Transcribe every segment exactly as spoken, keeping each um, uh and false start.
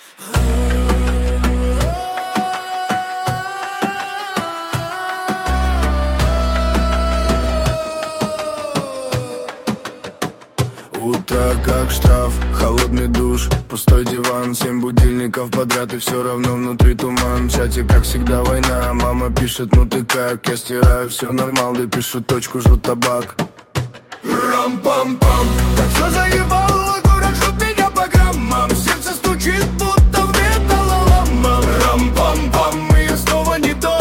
Утро как штраф, холодный душ, пустой диван, семь будильников подряд и все равно внутри туман. В чате как всегда война, мама пишет, ну ты как? Я стираю, все нормально, пишу точку, жру табак. Рам-пам-пам, так все заебало, город жжет меня по граммам. Сердце стучит, будто в металлоломом. Рам-пам-пам, и я снова не дома.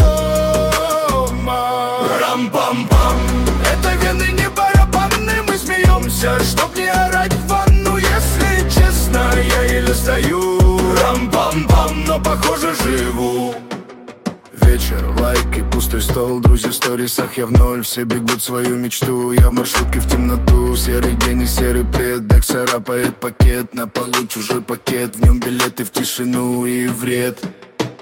Рам-пам-пам, это вены не барабаны, мы смеемся, чтоб не орать в ванну. Если честно, я еле стою. Рам-пам-пам, но похоже живу. Вечер, лайки, пустой стол, друзья в сторисах, я в ноль. Все бегут свою мечту, я в маршрутке в темноту. Серый день и серый плед, Дек царапает пакет. На полу чужой пакет, в нем билеты в тишину и вред.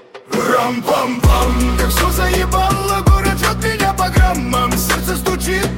Рам-пам-пам, как все заебало, город жжет меня по граммам. Сердце стучит,